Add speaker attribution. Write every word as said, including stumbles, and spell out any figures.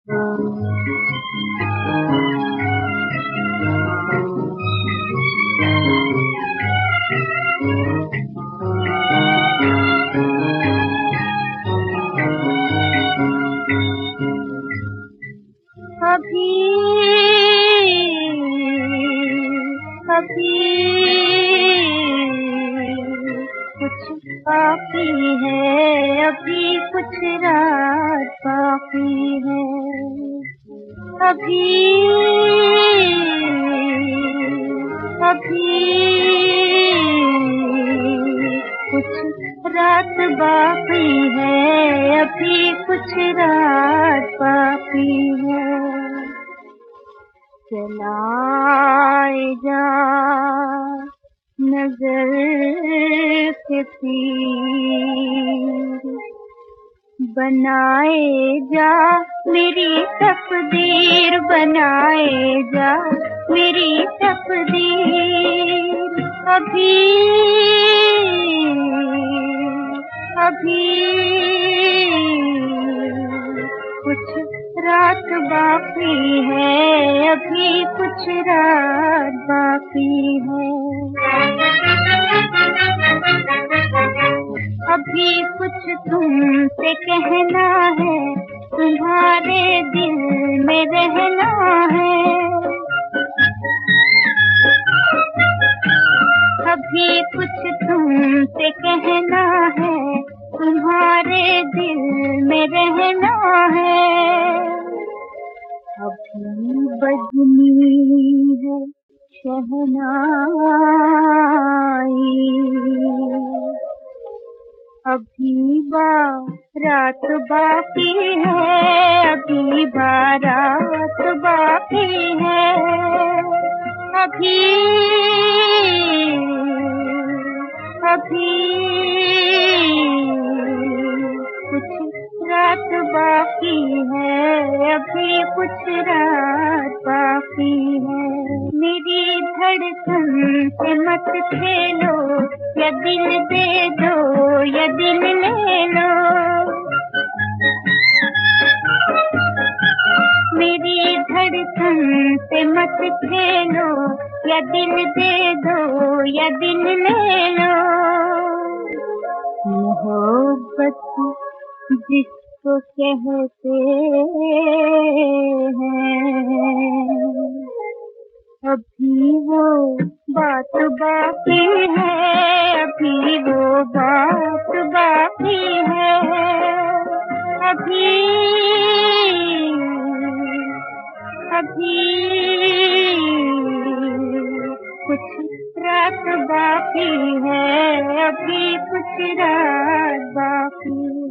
Speaker 1: अभी अभी कुछ बाकी है, अभी कुछ रात बाकी है। अभी अभी कुछ रात बाकी है, अभी कुछ रात बाकी है। चलाए जा नजर के तीर, बनाए जा मेरी तकदीर, बनाए जा मेरी तकदीर। अभी अभी कुछ रात बाकी है, अभी कुछ रात बाकी है। अभी कुछ तुमसे कहना है, तुम्हारे दिल में रहना है। अभी कुछ तुमसे कहना है, तुम्हारे दिल में रहना है। अभी बजनी है शहनाई, अभी बारात बाकी है, अभी बारात बाकी है। अभी अभी कुछ रात बाकी है, अभी कुछ रात बाकी है। मेरी धड़कन से मत खेलो, या दिल दे दो या दिल ले लो। मेरी धड़कन से मत खेलो, या दिल दे दो या दिल ले लो। मोहब्बत जिसको कहते हैं, अभी वो बात बाकी है, अभी वो बात बाकी है। अभी अभी कुछ रात बाकी है, अभी कुछ रात बाकी।